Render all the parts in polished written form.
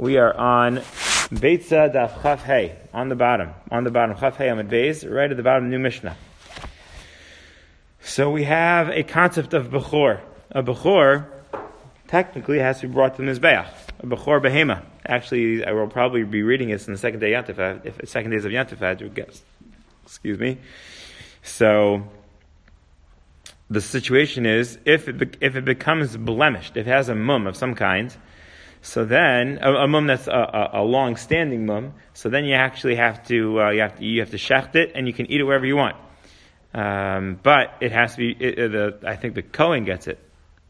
We are on Beitza Daf Chaf Hey, on the bottom Chaf Hey Amud Beis, right at the bottom, new Mishnah. So we have a concept of Bechor. A Bechor technically has to be brought to the Mizbeach. A Bechor Behema. Actually, I will probably be reading this in the second day Yantif, if second days of Yantif, I had to guess. Excuse me. So the situation is, if it becomes blemished, if it has a mum of some kind, so then a mum that's a long-standing mum, so then you actually have to shecht it, and you can eat it wherever you want. But it has to be. I think the Kohen gets it.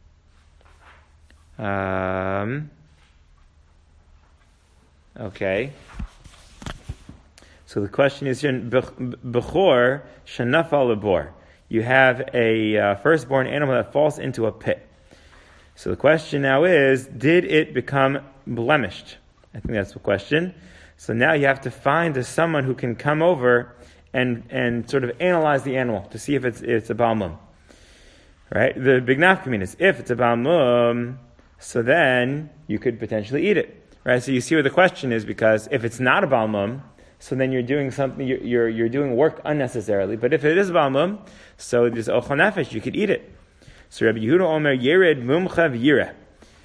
Okay. So the question is here: Bechor shenafal lebor. You have a firstborn animal that falls into a pit. So the question now is, did it become blemished? I think that's the question. So now you have to find someone who can come over and sort of analyze the animal to see if it's a Baal Mum. Right? The big nafkamin is, if it's a Baal Mum, so then you could potentially eat it. Right? So you see where the question is, because if it's not a Baal Mum, so then you're doing something, you're doing work unnecessarily. But if it is a Baal Mum, so there's ochel nefesh, you could eat it. So Rabbi Yehuda Omer Yered Mumchav Yireh,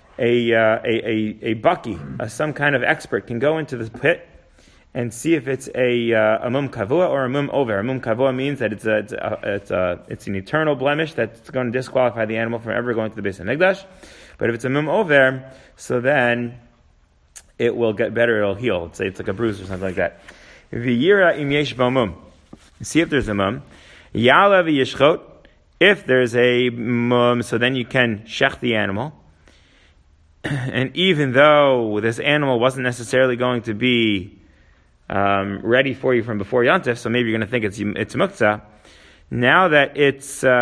a baki, some kind of expert, can go into the pit and see if it's a mum kavua or a mum over. A mum kavua means that it's an eternal blemish that's going to disqualify the animal from ever going to the Beis HaMikdash. But if it's a mum over, so then it will get better, it'll heal. Let's say it's like a bruise or something like that. V'yira im yesh bo mum. See if there's a mum. Ya'ala v'yishchot. If there's a mum, so then you can shech the animal. And even though this animal wasn't necessarily going to be ready for you from before Yantif, so maybe you're going to think it's muktzah. Now that it's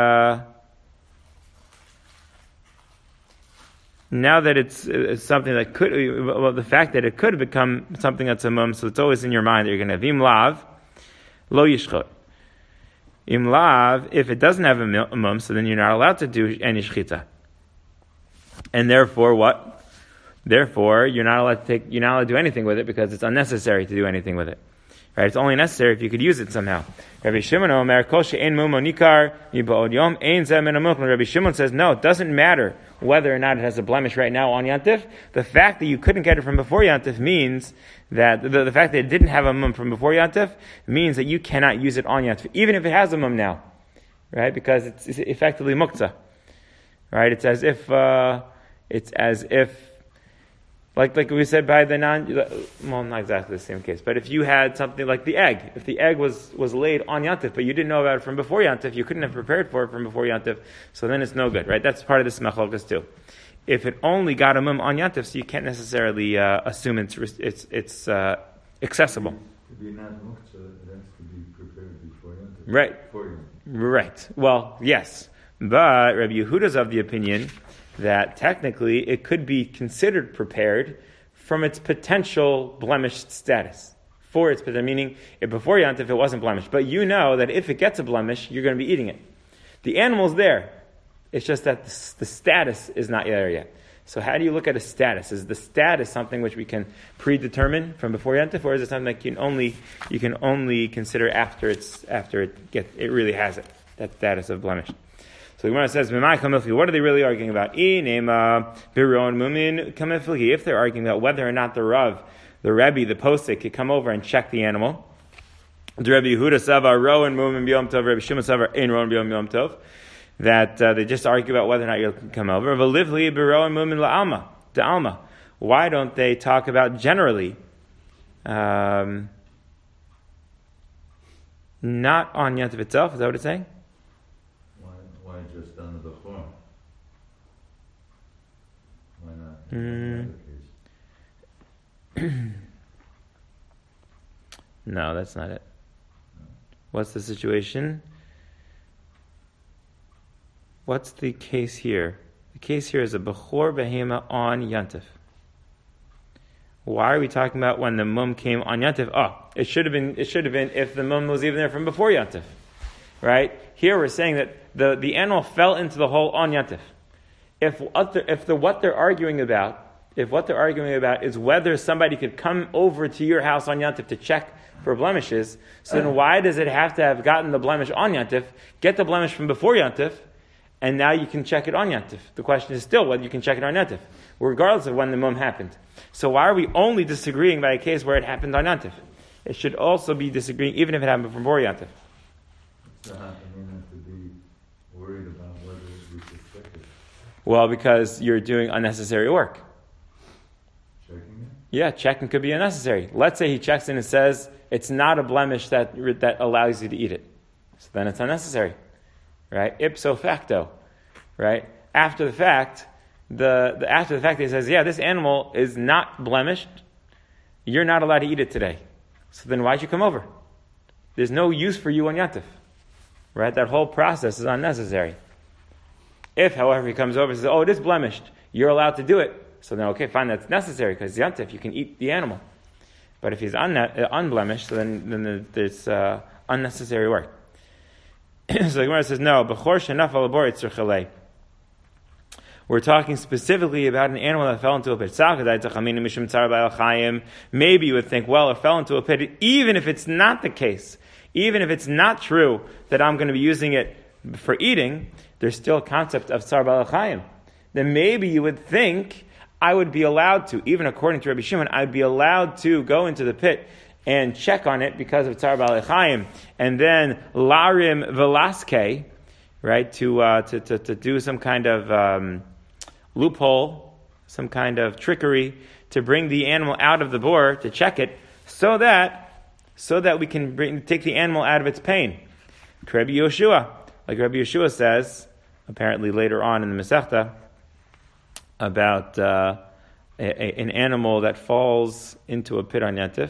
something that could, well, the fact that it could have become something that's a mum, so it's always in your mind that you're going to have im lav, lo yishchot. Im lav, if it doesn't have a mum, so then you're not allowed to do any shchita. And therefore, what? Therefore, you're not allowed to do anything with it because it's unnecessary to do anything with it. Right? It's only necessary if you could use it somehow. Rabbi Shimon Omer, Kol she'ein mum onikar miba'od yom ein zeh min hamuktzah. Rabbi Shimon says, no, it doesn't matter whether or not it has a blemish right now on Yantif. The fact that you couldn't get it from before Yantif means that the fact that it didn't have a mum from before Yantif means that you cannot use it on Yantif, even if it has a mum now, right? Because it's effectively muktzah, right? It's as if like we said by the not exactly the same case, but if you had something like the egg, if the egg was laid on Yantif, but you didn't know about it from before Yantif, you couldn't have prepared for it from before Yantif, so then it's no good, right? That's part of this machlokas too. If it only got a mum on Yantif, so you can't necessarily assume it's accessible. To be not muktzah, it has to be prepared before Yantif. Right. Right. Well, yes, but Rabbi Yehuda's of the opinion that technically it could be considered prepared from its potential blemished status. For its potential, meaning before Yantif it wasn't blemished, but you know that if it gets a blemish, you're going to be eating it. The animal's there. It's just that the status is not there yet. So how do you look at a status? Is the status something which we can predetermine from before Yantif, or is it something that you can only consider after it really has it, that status of blemish? So the Gemara says, what are they really arguing about? If they're arguing about whether or not the Rav, the Rebbe, the posek, could come over and check the animal, the Rebbe Yehuda Savar Rowan Mumim B'Yom Tov, Rebbe Shimon Savar Ein Rowan B'Yom Tov, that they just argue about whether or not you can come over. Why don't they talk about generally, not on Yantiv itself? Is that what it's saying? Why just on the Bechor? Why not? No, that's not it. No. What's the situation? What's the case here? The case here is a Bechor Behema on Yantif. Why are we talking about when the mum came on Yantif? It should have been if the mum was even there from before Yantif. Right? Here we're saying that the animal fell into the hole on Yantif. If what they're arguing about if what they're arguing about is whether somebody could come over to your house on Yantif to check for blemishes, so then why does it have to have gotten the blemish on Yantif, get the blemish from before Yantif, and now you can check it on Yantif? The question is still whether you can check it on Yantif, regardless of when the mum happened. So why are we only disagreeing by a case where it happened on Yantif? It should also be disagreeing even if it happened before Yantif. So how can we have to be worried about whether we should check it? Well, because you're doing unnecessary work. Checking it? Yeah, checking could be unnecessary. Let's say he checks in and says it's not a blemish that allows you to eat it. So then it's unnecessary, right? Ipso facto, right? After the fact, after the fact he says, yeah, this animal is not blemished. You're not allowed to eat it today. So then why'd you come over? There's no use for you on Yantif, right? That whole process is unnecessary. If, however, he comes over and says, oh, it is blemished, you're allowed to do it. So then, okay, fine, that's necessary because Yantif, you can eat the animal. But if he's unblemished, so then there's unnecessary work. So the Gemara says, no, Bechor shenaf al labor itzur chalei. We're talking specifically about an animal that fell into a pit. Maybe you would think, well, it fell into a pit, even if it's not the case, even if it's not true that I'm going to be using it for eating, there's still a concept of tsar ba'al chayim. Then maybe you would think I would be allowed to, even according to Rabbi Shimon, I'd be allowed to go into the pit and check on it because of tsar ba'al chayim, and then larim velaske, right, to do some kind of loophole, some kind of trickery to bring the animal out of the bore to check it, so that we can take the animal out of its pain. Rabbi Yoshua, like Rabbi Yoshua says, apparently later on in the Masechta, about an animal that falls into a pit on Yantif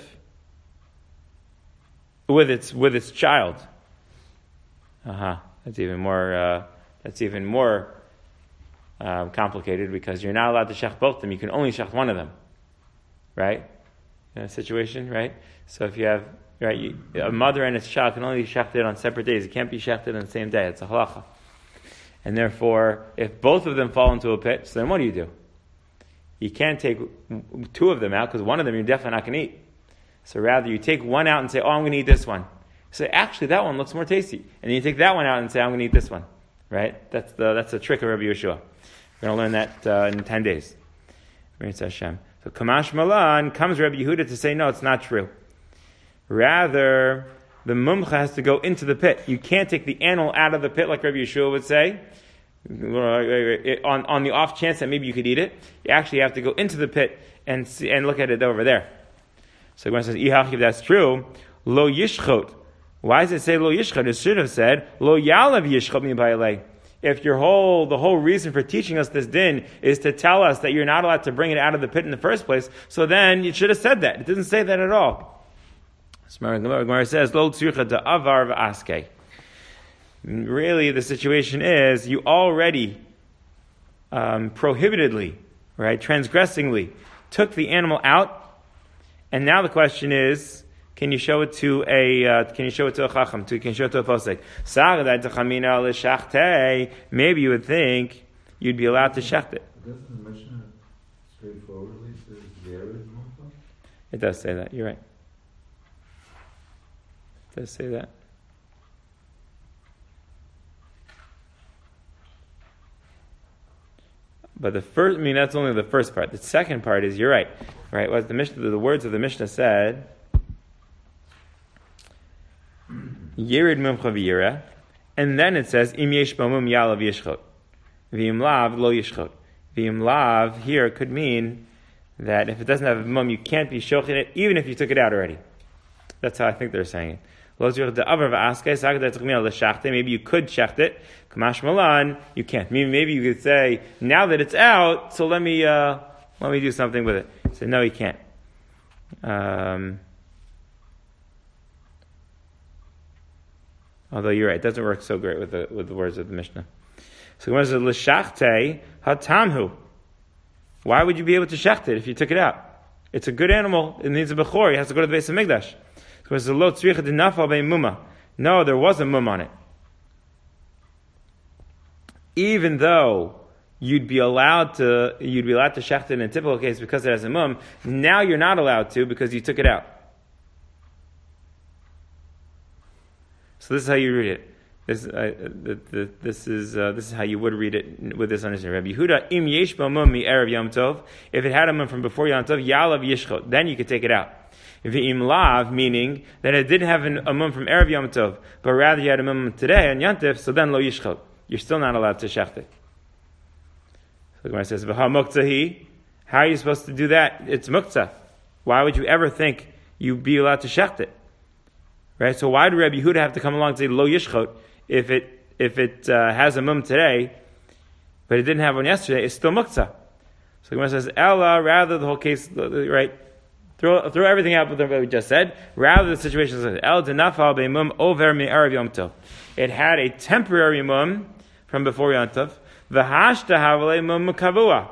with its child. That's even more complicated because you're not allowed to shech both of them. You can only shech one of them, right? In a situation, right? So if you have a mother and its child can only be shechted on separate days. It can't be shechted on the same day. It's a halacha. And therefore, if both of them fall into a pit, so then what do? You can't take two of them out because one of them you're definitely not going to eat. So rather, you take one out and say, oh, I'm going to eat this one. So actually, that one looks more tasty. And then you take that one out and say, I'm going to eat this one. Right? That's the trick of Rabbi Yeshua. We're going to learn that in 10 days. So Kamash Malan comes Rabbi Yehuda to say, no, it's not true. Rather, the mumcha has to go into the pit. You can't take the animal out of the pit like Rabbi Yeshua would say. On the off chance that maybe you could eat it, you actually have to go into the pit and see, and look at it over there. So when it says, if that's true, lo yishchot. Why does it say lo yishchot? It should have said lo yalav yishchot mi ba'alei. If the whole reason for teaching us this din is to tell us that you're not allowed to bring it out of the pit in the first place, so then you should have said that. It doesn't say that at all. Gemara says lo tzricha da avar v'aske. Really, the situation is you already prohibitedly, right, transgressingly took the animal out, and now the question is, can you show it to a chacham? Can you show it to a posek? Maybe you would think you'd be allowed to shecht it. Doesn't the Mishnah straightforwardly say Yered Mumcha? It does say that. You're right. It does say that. But that's only the first part. The second part is, you're right. Right? What the words of the Mishnah said, Yerid mumcha v'yira, and then it says, Im yesh b'mum yalav yishchot. V'im lav lo yishchot. V'im lav here could mean that if it doesn't have a mum, you can't be shochet it, even if you took it out already. That's how I think they're saying it. Maybe you could shecht it. Kamash malan, you can't. Maybe you could say, now that it's out, so let me do something with it. So no, you can't. Although you're right, it doesn't work so great with the words of the Mishnah. So when it says l'shachte hatamhu, why would you be able to shecht it if you took it out? It's a good animal. It needs a bechor. It has to go to the Beis Hamikdash. So it says lo tzricha d'nafal be'muma. No, there was a mum on it. Even though you'd be allowed to shecht it in a typical case because it has a mum. Now you're not allowed to because you took it out. So this is how you read it. This is how you would read it with this understanding. Rabbi Yehuda, im yesh bo mum mi erev Yom Tov. If it had a mum from before Yom Tov, yalav yishchot. Then you could take it out. If im lav, meaning that it didn't have a mum from erev Yom Tov, but rather you had a mum today on Yom Tov, so then lo yishchot. You're still not allowed to shecht it. So the Gemara says, v'ha muktzah. How are you supposed to do that? It's muktzah. Why would you ever think you'd be allowed to shecht it? Right? So why do Rabbi Yehuda have to come along and say lo yishchot? If it has a mum today, but it didn't have one yesterday, it's still muktzah. So the Gemara says, Ella, rather the whole case, right? Throw everything out with what we just said. Rather the situation says, El denafal be'mum over me'arav Yom Tov. It had a temporary mum from before Yom Tov. V'hashta havale mum kavua.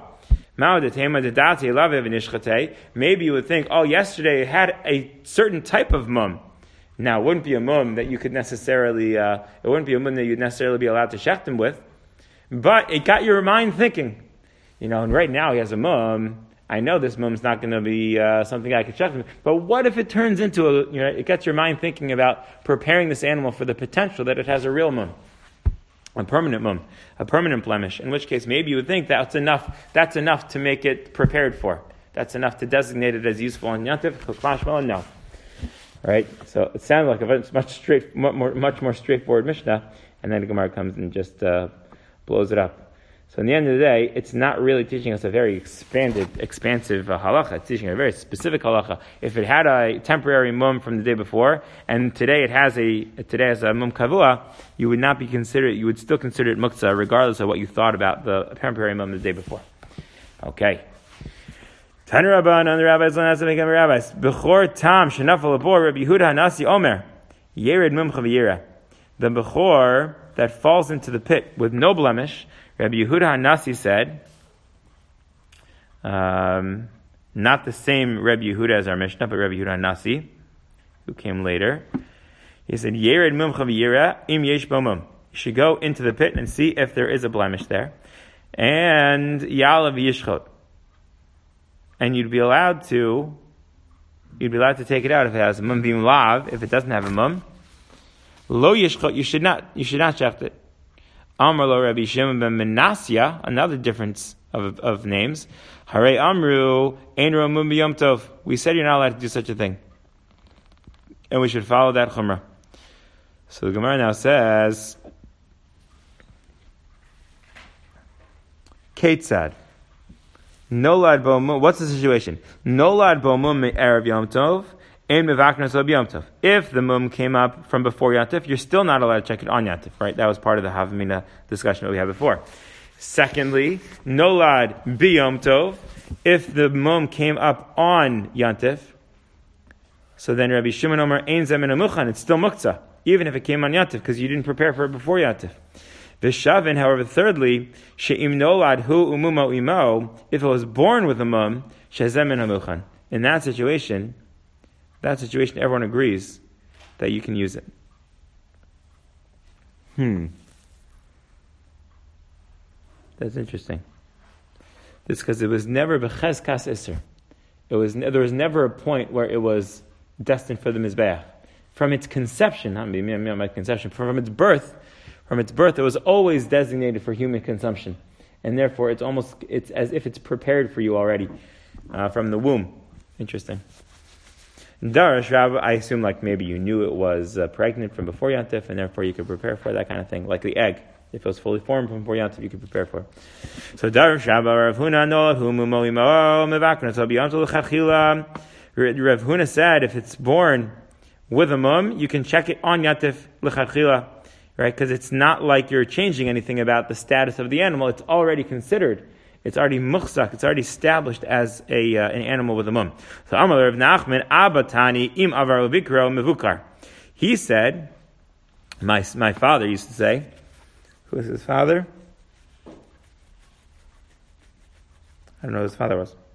Maybe you would think, yesterday it had a certain type of mum. Now, it wouldn't be a mum that you could necessarily, it wouldn't be a mum that you'd necessarily be allowed to shecht him with, but it got your mind thinking. And right now he has a mum. I know this mum's not going to be something I could shecht him with, but what if it turns into it gets your mind thinking about preparing this animal for the potential that it has a real mum, a permanent mum, a permanent blemish, in which case maybe you would think that's enough to make it prepared for. That's enough to designate it as useful on Yantif, no. Right, so it sounds like a much more straightforward Mishnah, and then the Gemara comes and just blows it up. So in the end of the day, it's not really teaching us a very expansive halacha. It's teaching a very specific halacha. If it had a temporary mum from the day before, and today it has a mum kavua, you would still consider it muktzah, regardless of what you thought about the temporary mum the day before. Okay. Tan Rabban on the rabbis on the rabbis. Bechor tam shenafal labor Rabbi Yehuda Hanasi Omer Yered Mumcha v'yira. The bechor that falls into the pit with no blemish, Rabbi Yehuda Hanasi said, not the same Rabbi Yehuda as our Mishnah, but Rabbi Yehuda Hanasi, who came later. He said, Yered Mumcha v'yira im yesh bo mum. You should go into the pit and see if there is a blemish there, and yalav yishchot. And you'd be allowed to take it out if it has a mum b'im lav. If it doesn't have a mum, lo yishchot, you should not shecht it. Amar lo Rabbi Shimon ben Menasya, another difference of names. Harei amru ein ro mum b'yom tov. We said you're not allowed to do such a thing, and we should follow that chumrah. So the Gemara now says, Ketzad. Nolad bo mum. What's the situation? Nolad bo mum erev Yom Tov, ein mevaknos ob Yom Tov. If the mum came up from before Yom Tov, you're still not allowed to check it on Yom Tov, right? That was part of the Havamina discussion that we had before. Secondly, Nolad bi Yom Tov. If the mum came up on Yom Tov, so then Rabbi Shimon Omer ein zemin amuchan. It's still muktzah, even if it came on Yom Tov, because you didn't prepare for it before Yom Tov. V'shavin, however, thirdly, she'im nolad hu umumo imo, if it was born with a mum, shezemin hamuchan. In that situation, everyone agrees that you can use it. That's interesting. This because it was never b'chezkas iser. There was never a point where it was destined for the mizbeach. From its conception, from its birth. It was always designated for human consumption, and therefore it's as if it's prepared for you already from the womb. Interesting. Darash Rabba, I assume like maybe you knew it was pregnant from before Yom Tov, and therefore you could prepare for that kind of thing, like the egg. If it was fully formed from before Yom Tov, you could prepare for it. So Darash Rabba, Rav Huna no humu moimo mevakna so beyond l'chachila. Rav Huna said if it's born with a mum, you can check it on Yom Tov l'chachila. Right, because it's not like you're changing anything about the status of the animal. It's already considered. It's already muchzak. It's already established as an animal with a mum. So Amar Rav Nachman Abatani im avar levikro mevukar. He said, my father used to say, who is his father? I don't know who his father was.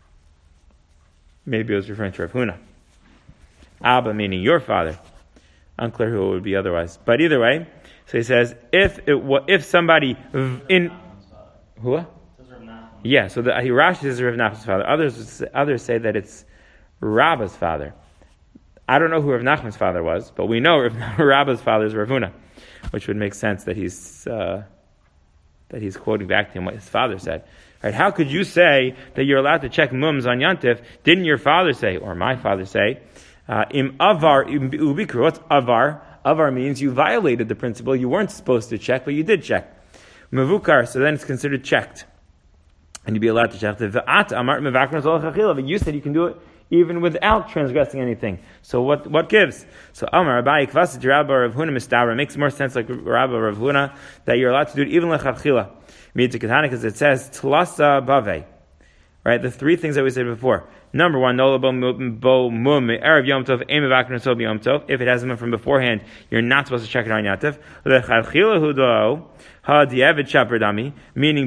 Maybe it was referring to Rav Huna. Abba meaning your father. Unclear who it would be otherwise. But either way, so he says, if somebody in who? Yeah, so Rashi says Rav Nachman's father. Others say that it's Rabba's father. I don't know who Rav Nachman's father was, but we know Rabba's father is Rav Huna, which would make sense that he's quoting back to him what his father said. Right? How could you say that you're allowed to check mums on Yantif? Didn't your father say, or my father say, im avar ubikru? What's avar? Avar means you violated the principle. You weren't supposed to check, but you did check. Mavukar, so then it's considered checked. And you'd be allowed to check. But you said you can do it even without transgressing anything. So what gives? So Amar Abayi Kvasit Rabba Rav Huna Mistabra makes more sense like Rabba Rav Huna that you're allowed to do it even lechavchila. Because it says Tlasa Bave. Right? The three things that we said before. Number one, Nola Bo Mum Erev Yom Tov Eim Avakron So Yom Tov. If it has them from beforehand, you're not supposed to check it on Yantif. Lechavchila Hudo Ha Di'evet Shapardami, meaning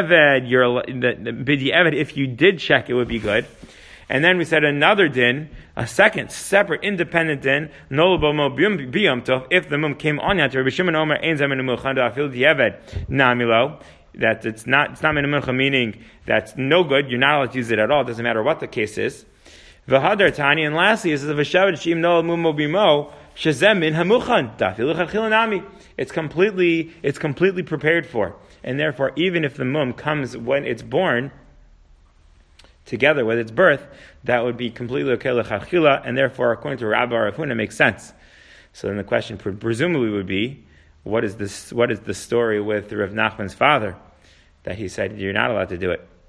B'di'evet, if you did check, it would be good. And then we said another din, a second, separate, independent din, Nolabo Mo B'yom Tov, if the mum came on Yantif, Rabbi Shimon Omer Ein Zamen Mulchan Da'afil Di'evet Namilo, that it's not Menamilcha, meaning that's no good, you're not allowed to use it at all, it doesn't matter what the case is. V'hadar Tani, and lastly, it says, V'shavet Shim Nol Mumo B'mo, Shazem Min Hamuchan, Da'afil Chachil It's completely prepared for. And therefore, even if the mum comes when it's born, together with its birth, that would be completely okay l'chachila, and therefore, according to Rabbi Rav Huna, makes sense. So then the question presumably would be, what is the story with Rav Nachman's father, that he said you're not allowed to do it?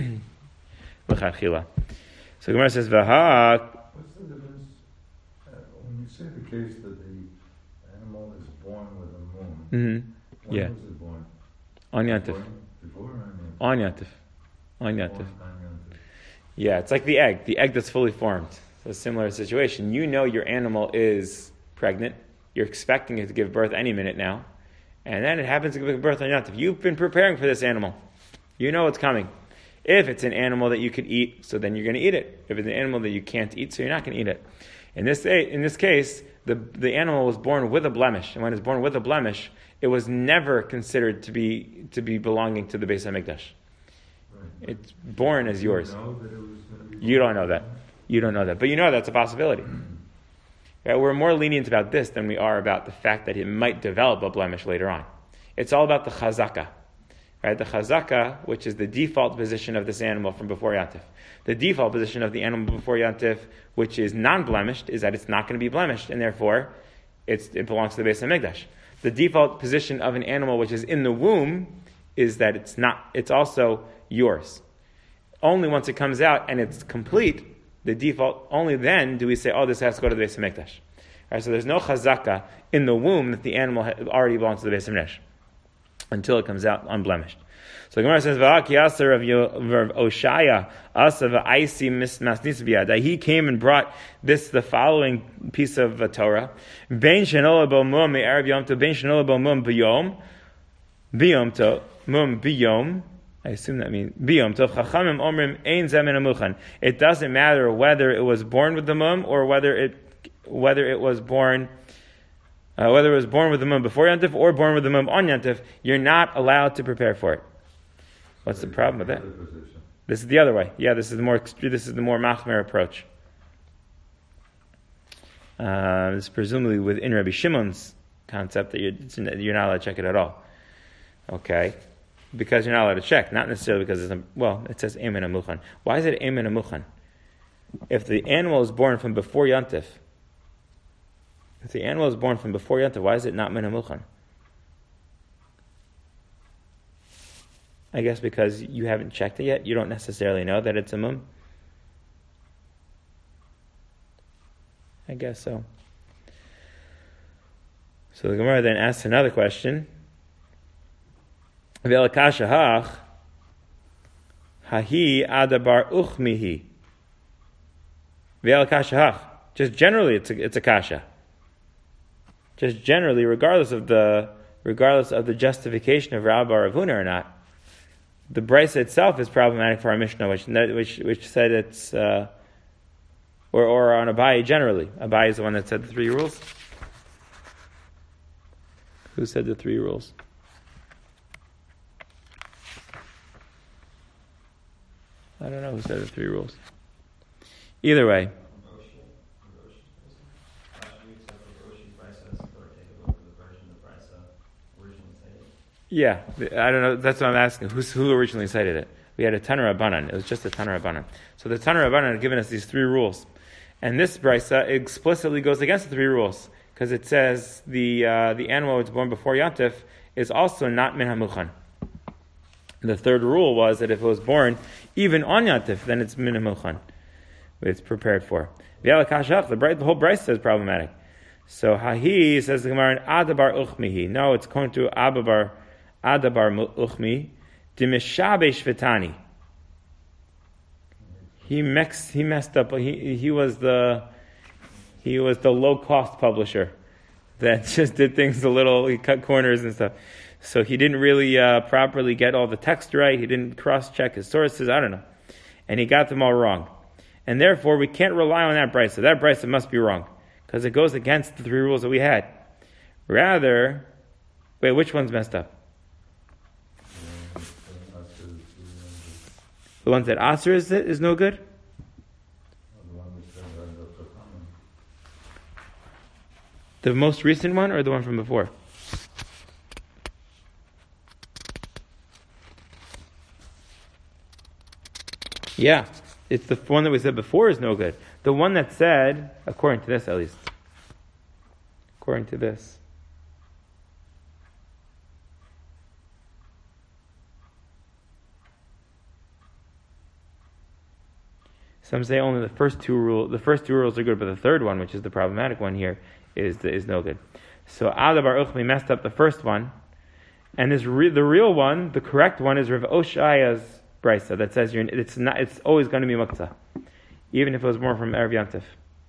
L'chachila. So Gemara says, V'ha. What's the difference when you say the case that the animal is born with a moon? Mm-hmm. When was it born? On Yantif. Before or on Yantif? On Yantif. Yeah, it's like the egg that's fully formed. So a similar situation. You know your animal is pregnant. You're expecting it to give birth any minute now. And then it happens to give birth on Yantif. You've been preparing for this animal. You know it's coming. If it's an animal that you could eat, so then you're going to eat it. If it's an animal that you can't eat, so you're not going to eat it. In this case, the animal was born with a blemish. And when it's born with a blemish, it was never considered to be belonging to the Beis HaMikdash. It's born as yours. You don't know that. You don't know that. But you know that's a possibility. Right? We're more lenient about this than we are about the fact that it might develop a blemish later on. It's all about the chazaka. Right? The chazaka, which is the default position of this animal from before Yantif. The default position of the animal before Yantif, which is non-blemished, is that it's not going to be blemished, and therefore it belongs to the Beis HaMikdash. The default position of an animal which is in the womb is that it's also yours. Only once it comes out and it's complete, the default, only then do we say, this has to go to the Beis HaMikdash. Right, so there's no chazaka in the womb that the animal already belongs to the Beis HaMikdash until it comes out unblemished. So the Gemara says, "V'aki aser of Oshaya asa v'aisi masnis b'yad." He came and brought the following piece of Torah: "Bein shenola bo mum me'erev yom tov, bein shenola bo mum b'yom tov, mum b'yom." I assume that means biyom tov. Chachamim omrim ein zemen amuchan. It doesn't matter whether it was born with the mum or whether it was born with the mum before Yantif or born with the mum on Yantif. You're not allowed to prepare for it. What's the problem with that? This is the other way. Yeah, this is the more machmer approach. This is presumably within Rabbi Shimon's concept that you're not allowed to check it at all. Okay. Because you're not allowed to check, not necessarily because it says Eimen Amuchan. Why is it Eimen Amuchan? If the animal is born from before Yantif, why is it not Min Amuchan? I guess because you haven't checked it yet, you don't necessarily know that it's a mum. I guess so. So the Gemara then asks another question. Ve'elakasha hach hahi adabar uchmihi. Ve'elakasha hach. Just generally, it's a kasha. Just generally, regardless of the justification of Rabbi Rav Huna or not, the brisa itself is problematic for our Mishnah, which said it's or on Abaye generally. Abaye is the one that said the three rules. Who said the 3 rules? I don't know who said the 3 rules. Either way. Yeah, I don't know. That's what I'm asking. Who originally cited it? We had a Tanur Rabbanan. It was just a Tanur Rabbanan. So the Tanur Rabbanan had given us these 3 rules. And this brisa explicitly goes against the 3 rules. Because it says the animal that's born before Yantif is also not min hamuchan. The 3rd rule was that if it was born even on Yantif, then it's min hamuchan. It's prepared for. The whole brisa is problematic. So Hahi says the Gemara, Adabar uchmihi. No, it's going to Adabar uchmi. Dimishabesh vitani. He messed up. He was the low cost publisher that just did things a little. He cut corners and stuff. So he didn't really properly get all the text right. He didn't cross check his sources. I don't know, and he got them all wrong. And therefore, we can't rely on that brisa. That brisa must be wrong because it goes against the 3 rules that we had. Rather, wait, which one's messed up? The one that Asr is no good? The most recent one or the one from before? Yeah, it's the one that we said before is no good. The one that said, according to this at least, according to this, some say only the first two rules are good, but the 3rd one, which is the problematic one here, is no good. So Adabar Uchmi messed up the first one, and the real one, the correct one, is Rav Oshaya's brisa that says it's always going to be muktzah, even if it was more from Erev Yantif.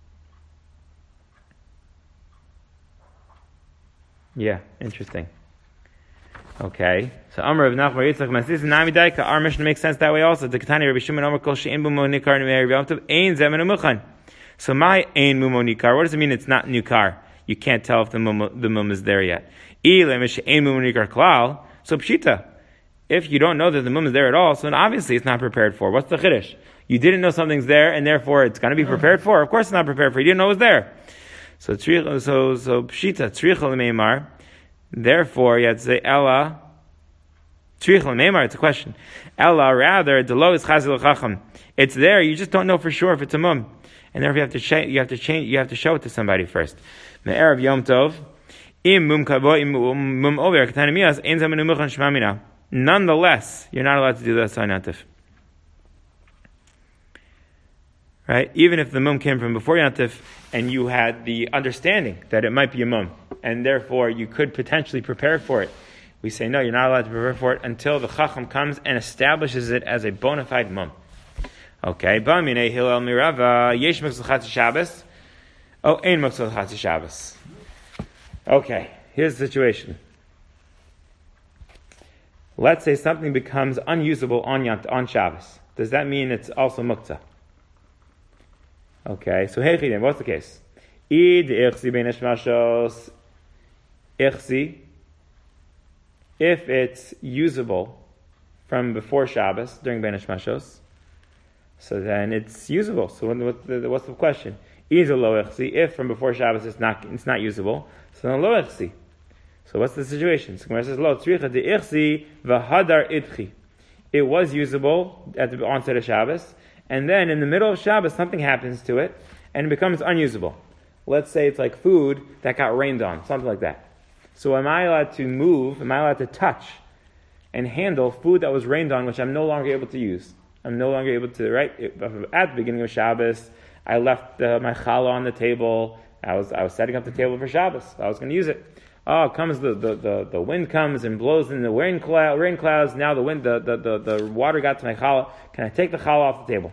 Yeah, interesting. Okay, so Amar of Nachbar Yitzchak Masis Nami Daika. Our mission makes sense that way also. The Ketani Rabbi Shimon Amar Kol She'en Bumo Nikar Erev Yantif Ein Zemen Umuchan. So my Ein Mumo Nikar. What does it mean? It's not Nikar. You can't tell if the mum is there yet. Ilem She'en Mumo Nikar Klal. So Pshita. If you don't know that the mum is there at all, so then obviously it's not prepared for. What's the chiddush? You didn't know something's there, and therefore it's going to be prepared for. Of course, it's not prepared for. You didn't know it was there. So pshita tzricha l'meimar. Therefore, you have to say Ella tzricha l'meimar. It's a question. Ella rather delo is chazil chacham. It's there. You just don't know for sure if it's a mum, and therefore you have to show it to somebody first. Me'erev Yom Tov im mum kavo im mum over katanimias ein zamen umuchan shmamina. Nonetheless, you're not allowed to do that on Yantif. Right? Even if the mum came from before Yantif and you had the understanding that it might be a mum, and therefore you could potentially prepare for it, we say no, you're not allowed to prepare for it until the Chacham comes and establishes it as a bona fide mum. Okay. Ba'minei Hillel Mirava yesh muktzah Shabbos. Oh, ein muktzah Shabbos. Okay. Here's the situation. Let's say something becomes unusable on Shabbos. Does that mean it's also muktzah? Okay, so hey, what's the case? Id ichsi bein hashmashos ichsi. If it's usable from before Shabbos during bein hashmashos, so then it's usable. So what's the question? Is a lo ichsi. If from before Shabbos it's not usable, so then lo ichsi. So what's the situation? So Gemara says, "Lo tzricha de ichsi v'hadar idchi." It was usable at the onset of Shabbos, and then in the middle of Shabbos something happens to it, and it becomes unusable. Let's say it's like food that got rained on, something like that. So am I allowed to move? Am I allowed to touch and handle food that was rained on, which I'm no longer able to use? I'm no longer able to. Right at the beginning of Shabbos, I left my challah on the table. I was setting up the table for Shabbos. I was going to use it. Oh, comes the wind comes and blows in the rain clouds. Now the water got to my challah. Can I take the challah off the table?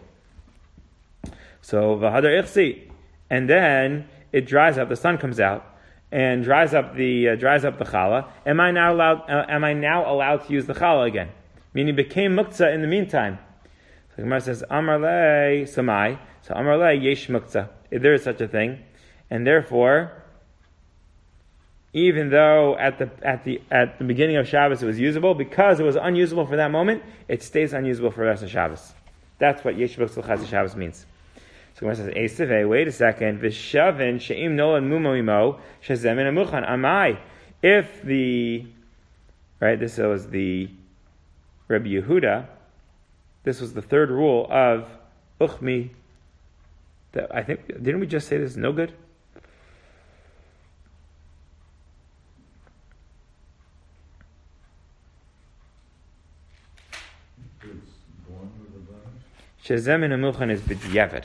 So v'hadar ichsi, and then it dries up. The sun comes out and dries up the challah. Am I now allowed to use the challah again? Meaning, became muktzah in the meantime. So the Gemara says, Amar lei samai. So Amar lei yesh muktzah. If there is such a thing, and therefore even though at the beginning of Shabbos it was usable, because it was unusable for that moment, it stays unusable for the rest of Shabbos. That's what Yesh B'Chol Chaz Shabbos means. So Gemara says, Eisavei, wait a second, V'shavin she'im nolan mumo imo shezemin amuchan amai. If the, right, this was the Rabbi Yehuda, this was the third rule of Uchmi. I think, didn't we just say this is no good? Shezemin amuchan is b'diavad.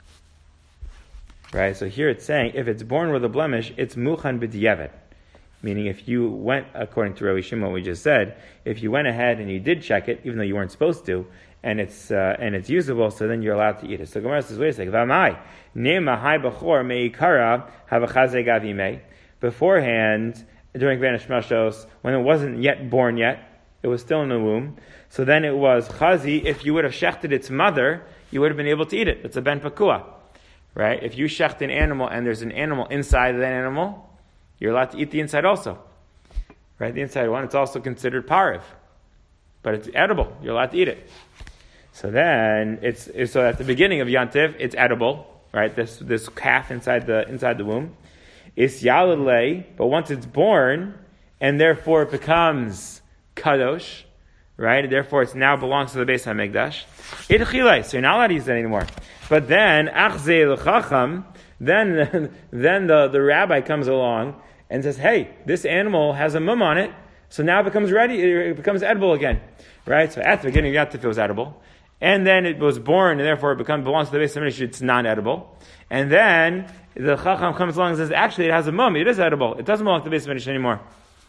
Right, so here it's saying if it's born with a blemish, it's muchan b'diavad. Meaning if you went, according to Rabbi Shimon, what we just said, if you went ahead and you did check it, even though you weren't supposed to, and it's usable, so then you're allowed to eat it. So Gemara says, wait a second, V'amai, nema hai b'chor me'ikara havachazei gavimei. Beforehand, during Bnei Shmashos, when it wasn't yet born yet, it was still in the womb, so then it was chazi. If you would have shechted its mother, you would have been able to eat it. It's a ben pakua. Right? If you shecht an animal and there's an animal inside of that animal, you're allowed to eat the inside also. Right? The inside one, it's also considered pariv. But it's edible. You're allowed to eat it. So then, so at the beginning of Yantiv, it's edible. Right? This calf inside the womb. It's yalilei, but once it's born, and therefore it becomes kadosh, right? Therefore it now belongs to the Beis HaMikdash. Idchilei, so you're not allowed to use that anymore. But then, achzei l'chacham, then the rabbi comes along and says, hey, this animal has a mum on it, so now it becomes ready, it becomes edible again. Right? So at the beginning of Yantif it was edible. And then it was born, and therefore it belongs to the Beis HaMikdash, it's non-edible. And then the chacham comes along and says, actually it has a mum, it is edible. It doesn't belong to the Beis HaMikdash anymore.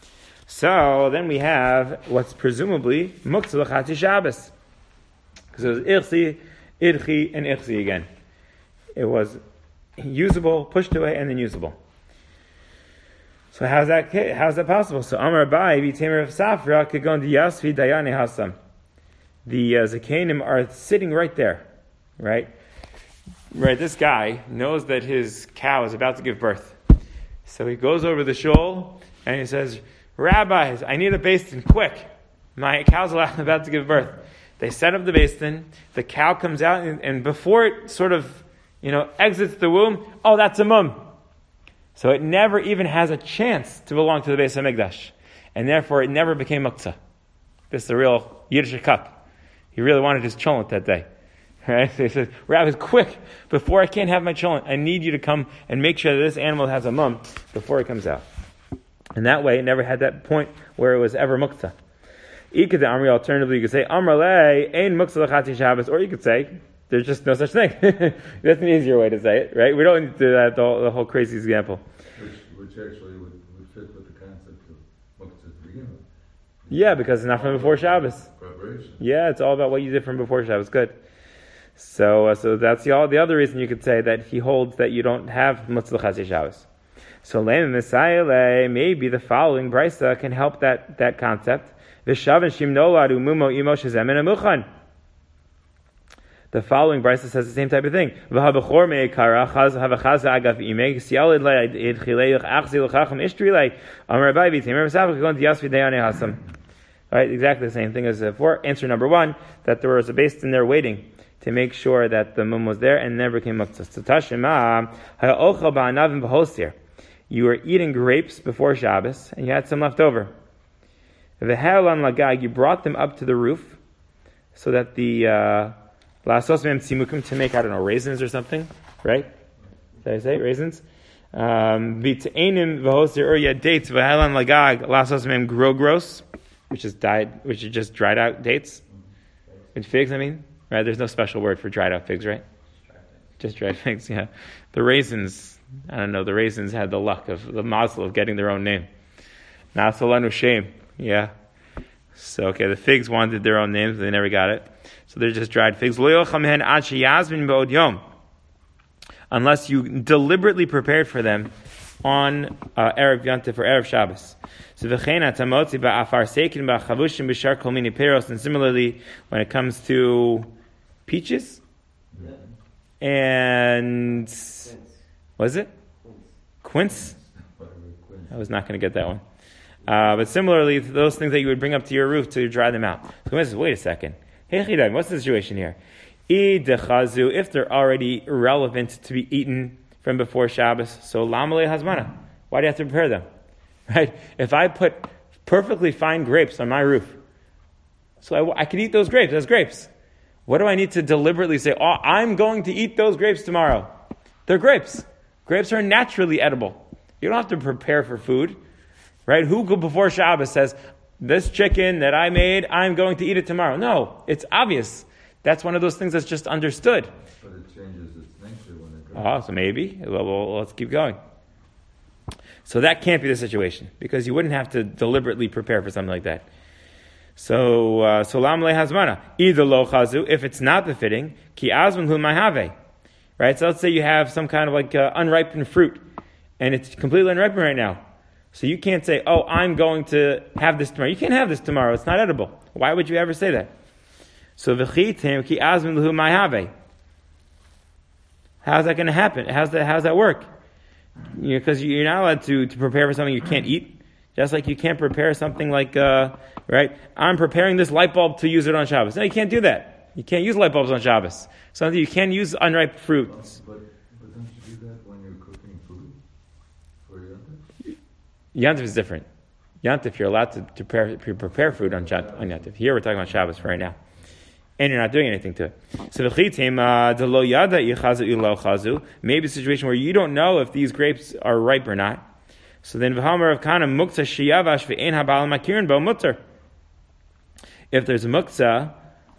So then we have what's presumably Muktzah L'Chatzi Shabbos. Because it was Irsi, Irchi, and Irsi again. It was usable, pushed away, and then usable. So how's that possible? So Amar Abai, V'Tamer of Safra, Kegon Diyasvi Dayane Hasam. The Zakanim are sitting right there, right? Right, this guy knows that his cow is about to give birth. So he goes over the shul, and he says, Rabbis, I need a basin, quick. My cow's about to give birth. They set up the basin, the cow comes out, and before it sort of, exits the womb, oh, that's a mum. So it never even has a chance to belong to the Beis HaMikdash. And therefore it never became Muktzah. This is a real Yiddish cut. He really wanted his cholent that day. Right? So he said, Rabbis, quick, before I can't have my cholent, I need you to come and make sure that this animal has a mum before it comes out. And that way, it never had that point where it was ever muktzah. Alternatively, you could say, Amrale, ein muktzah l'chatzi Shabbos, or you could say, there's just no such thing. That's an easier way to say it, right? We don't need to do that, the whole crazy example. Which actually would fit with the concept of muktzah to begin with. Yeah, because it's not from before Shabbos. Preparation. Yeah, it's all about what you did from before Shabbos. Good. So that's the other reason you could say that he holds that you don't have muktzah l'chatzi Shabbos. So maybe the following brisa can help that concept. The following brisa says the same type of thing. Right, exactly the same thing as before. Answer number one, that there was a basin there waiting to make sure that the mum was there and never came up to you were eating grapes before Shabbos, and you had some left over. You brought them up to the roof, so that the to make, raisins or something, right? Did I say raisins? Dates, which is just dried out dates. And figs, right? There's no special word for dried out figs, right? Just dried figs, yeah. The raisins, I don't know, the raisins had the luck of the mazel of getting their own name. Nasalanu shame, yeah. So, okay, the figs wanted their own names, but they never got it. So they're just dried figs. Unless you deliberately prepared for them on Erev Yantif or Erev Shabbos. And similarly, when it comes to peaches, and what is it? Quince? I was not going to get that one. But similarly, those things that you would bring up to your roof to dry them out. So Gemara says, wait a second. Hey, what's the situation here? If they're already relevant to be eaten from before Shabbos, so lamale hazmana. Why do you have to prepare them? Right? If I put perfectly fine grapes on my roof, so I can eat those grapes as grapes. What do I need to deliberately say, oh, I'm going to eat those grapes tomorrow? They're grapes. Grapes are naturally edible. You don't have to prepare for food. Right? Who before Shabbos says, this chicken that I made, I'm going to eat it tomorrow? No, it's obvious. That's one of those things that's just understood. But it changes its nature when it goes. So maybe. Well, let's keep going. So that can't be the situation, because you wouldn't have to deliberately prepare for something like that. So lam le hazmana. Either lo chazu, if it's not befitting, ki azman hu mahave. Right? So let's say you have some kind of like unripened fruit, and it's completely unripened right now. So you can't say, oh, I'm going to have this tomorrow. You can't have this tomorrow. It's not edible. Why would you ever say that? So v'chitim ki azmin l'hu ma'have. How's that going to happen? How's that work? Because you're not allowed to prepare for something you can't eat. Just like you can't prepare something like, right? I'm preparing this light bulb to use it on Shabbos. No, you can't do that. You can't use light bulbs on Shabbos. Something you can't use unripe fruits. But don't you do that when you're cooking food for Yantif? Yantif is different. Yantif, you're allowed to prepare food on Yantif. Here we're talking about Shabbos for right now. And you're not doing anything to it. So maybe a situation where you don't know if these grapes are ripe or not. So then v'hamer of kana muktzah shiyavash ve'en habal makirin bo mutter. If there's muktzah,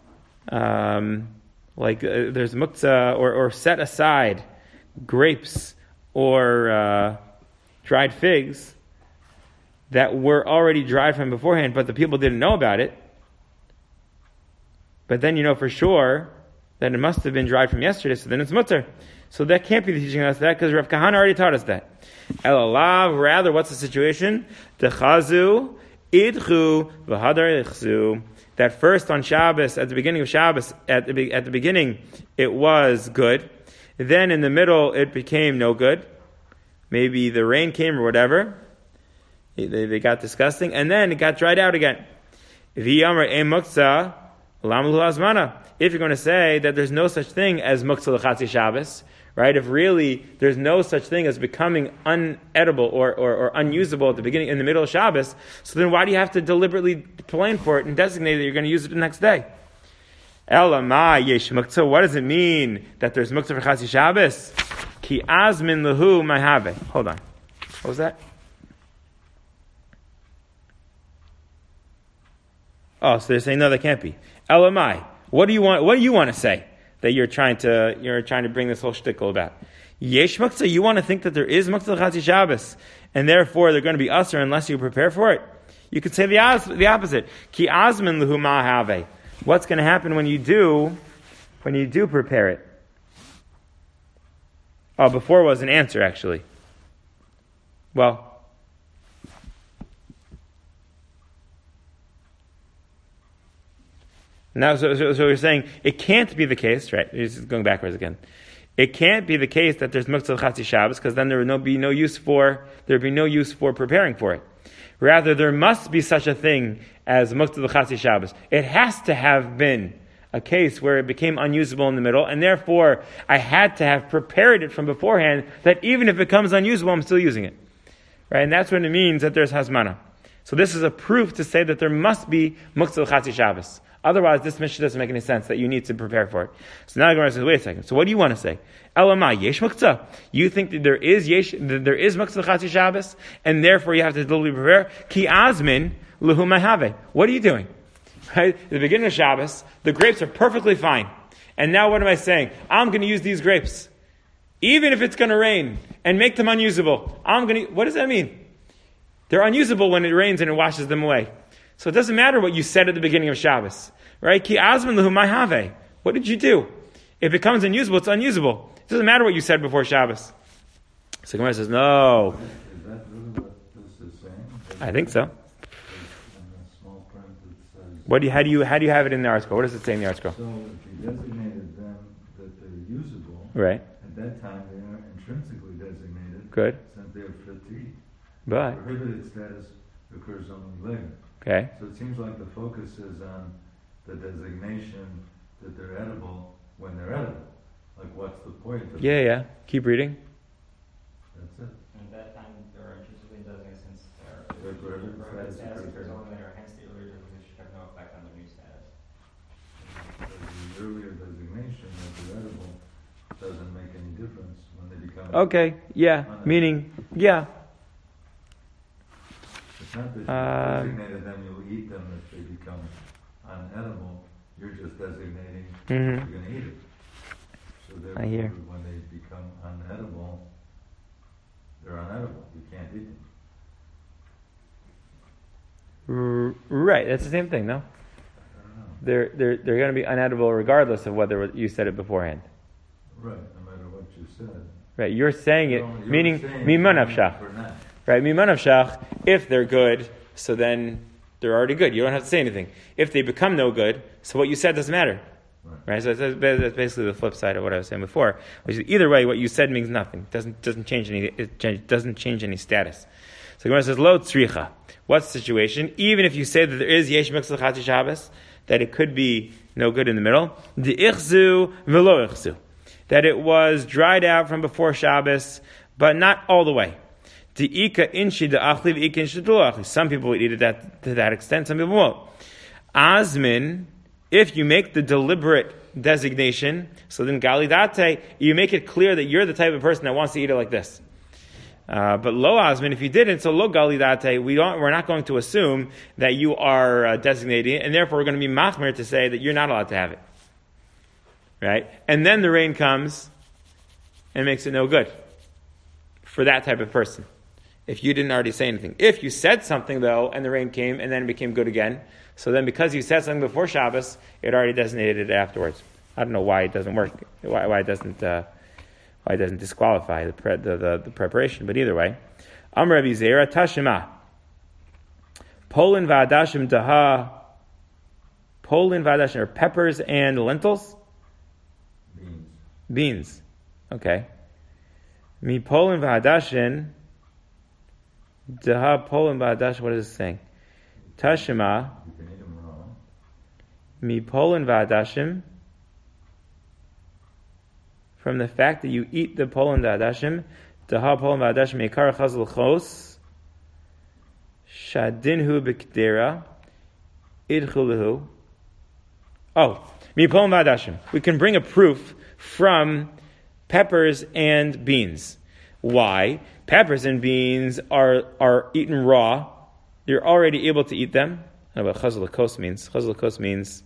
there's muktzah or set aside grapes or dried figs that were already dried from beforehand, but the people didn't know about it. But then you know for sure that it must have been dried from yesterday, so then it's mutter. So that can't be teaching us that, because Rav Kahana already taught us that. Elalav, rather, what's the situation? Techazu, idchu, v'hadar ichzu. That first on Shabbos, at the beginning of Shabbos, at the beginning, it was good. Then in the middle, it became no good. Maybe the rain came or whatever. They got disgusting. And then it got dried out again. V'yamar e muktzah, if you're going to say that there's no such thing as muktzah l'chatzi Shabbos, right? If really there's no such thing as becoming unedible or unusable at the beginning, in the middle of Shabbos, so then why do you have to deliberately plan for it and designate that you're going to use it the next day? Elamai yesh muktzah. What does it mean that there's muktzah for chatzi Shabbos? Ki azmin lehu mahave. Hold on. What was that? Oh, so they're saying no, that can't be. Elamai. What do you want to say that you're trying to bring this whole shtickle about? Yesh muktzah. You want to think that there is muktzah l'chatzi Shabbos, and therefore they're going to be usher unless you prepare for it. You could say the opposite. Ki azmin lehu ma'have. What's going to happen when you do prepare it? Oh, before was an answer actually. Well. Now, so we're saying it can't be the case, right? This is going backwards again. It can't be the case that there's muktzah l'chatzi Shabbos, because then there would be no use for preparing for it. Rather, there must be such a thing as muktzah l'chatzi Shabbos. It has to have been a case where it became unusable in the middle, and therefore I had to have prepared it from beforehand, that even if it becomes unusable, I'm still using it. Right? And that's what it means that there's hazmana. So this is a proof to say that there must be muktzah l'chatzi Shabbos. Otherwise, this mission doesn't make any sense that you need to prepare for it. So now the Gemara says, wait a second. So what do you want to say? Elamai, yesh muktzah. You think that there is muktzah l'chatzi Shabbos, and therefore you have to deliberately prepare? Ki azmin lehu mahave. What are you doing? Right? At the beginning of Shabbos, the grapes are perfectly fine. And now what am I saying? I'm going to use these grapes. Even if it's going to rain, and make them unusable. What does that mean? They're unusable when it rains and it washes them away. So it doesn't matter what you said at the beginning of Shabbos. Right? Ki azmin lehu mahave. What did you do? If it becomes unusable, it's unusable. It doesn't matter what you said before Shabbos. So Gemara says, no. Is that really what this is saying? I think so. In the small print it says... How do you have it in the article? What does it say in the article? So if you designated them that they're usable, right. At that time they are intrinsically designated. Good. Since they're fit to eat. But prohibited status occurs only later. okay. So it seems like the focus is on the designation that they're edible when they're edible. Like, what's the point of it? Yeah. Keep reading. That's it. And at that time, there are intrinsically designated since there are Prohibited prohibited status status occurs occurs only later, hence the earlier designation should have no effect on the new status. The earlier designation that they're edible doesn't make any difference when they become. Okay. Yeah. Meaning, yeah. It's not that you designated them, you'll eat them if they become unedible. You're just designating Mhm. you're going to eat it. So I hear. therefore, when they become unedible, they're unedible. You can't eat them. Right. That's the same thing, no? I don't know. They're going to be unedible regardless of whether you said it beforehand. Right, no matter what you said. Right. You're saying it, You're meaning saying mimanavshach. for now. Right. Mimanavshach. If they're good, so then they're already good. You don't have to say anything. If they become no good, so what you said doesn't matter. Right, so that's basically the flip side of what I was saying before. Which is either way, what you said means nothing. Doesn't change any. It doesn't change any status. So Gemara says lo tzricha. What's the situation? Even if you say that there is yesh mixel chati Shabbos, that it could be no good in the middle. The ichzu velo ichzu, that it was dried out from before Shabbos, but not all the way. The ika inshi the achli the ika inshi the achli. Some people would eat it to that extent. Some people won't. Azmin. If you make the deliberate designation, so then galidate, you make it clear that you're the type of person that wants to eat it like this. But lo azmin, if you didn't, so lo galidate, we're not going to assume that you are designating it, and therefore we're going to be machmir to say that you're not allowed to have it. Right? And then the rain comes and makes it no good for that type of person. If you didn't already say anything. If you said something though, and the rain came and then it became good again, so then because you said something before Shabbos, it already designated it afterwards. I don't know why it doesn't work. Why it doesn't disqualify the preparation. But either way, Amar Rabbi Zera Tashima. Polin va'adashim daha. Polin va'adashim are peppers and lentils. Beans. Okay. Mi polin va'adashim daha polin va'adashim. What is this saying? Tashima. You can eat them raw. Mi polin va'adashim. From the fact that you eat the polin va'adashim, daha polin va'adashim ikar chazal chos, shadinhu b'kdera, idchuluhu. Oh, mi polin va'adashim. We can bring a proof from peppers and beans. Why? Peppers and beans are eaten raw. You're already able to eat them. I don't know what chazal kos means. Chazal kos means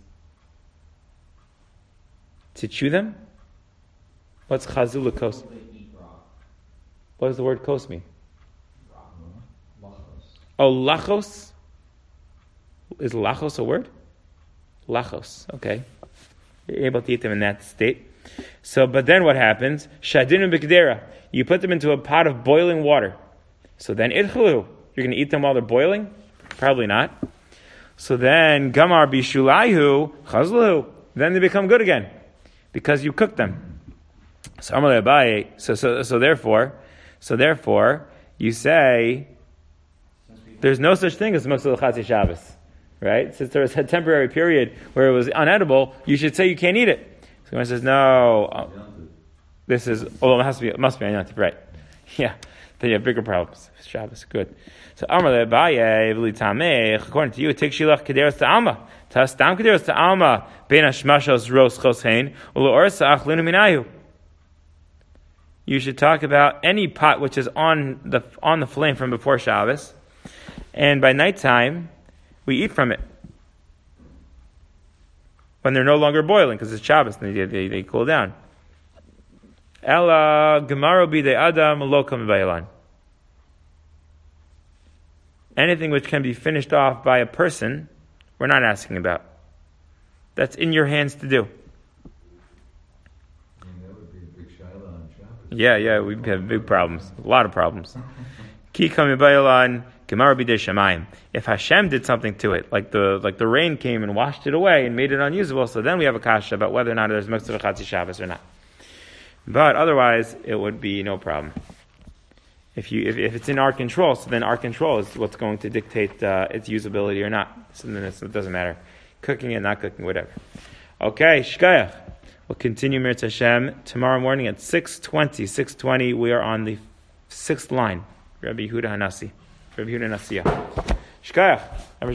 to chew them. What's chazul kos? What does the word kos mean? Oh, lachos. Is lachos a word? Lachos. Okay. You're able to eat them in that state. So, but then what happens? Shadinu b'kedera. You put them into a pot of boiling water. So then idchulu. You're going to eat them while they're boiling? Probably not. So then gamar bishulayhu chazlu. Then they become good again because you cooked them. So therefore, you say there's no such thing as Muktzah L'Chatzi Shabbos, right? Since there was a temporary period where it was unedible, you should say you can't eat it. So Gemara says, no, this is, it must be Yantiv, right? Yeah, then you have bigger problems. Shabbos, good. So Amar le'Abaye v'litamech, according to you, take shilach kederos ta'alma, tastam kederos ta'alma, ben hashmashos ros chosein, u'lo'orsa achlinu minayu. You should talk about any pot which is on the flame from before Shabbos, and by nighttime we eat from it when they're no longer boiling because it's Shabbos and they cool down. Ela gemaro b'dei adam lo kam b'aylan. Anything which can be finished off by a person, we're not asking about. That's in your hands to do. Yeah, we have big problems. A lot of problems. Ki kami bayalan gemara b'dei shamayim. If Hashem did something to it, like the rain came and washed it away and made it unusable, so then we have a kasha about whether or not there's Muktzah L'Chatzi Shabbos or not. But otherwise, it would be no problem. If it's in our control, so then our control is what's going to dictate its usability or not. So then it doesn't matter. Cooking it, not cooking, whatever. Okay, shkayach. We'll continue Mirz Hashem tomorrow morning at 6:20. 6:20, we are on the 6th line. Rabbi Yehuda Hanasi. Shkayach.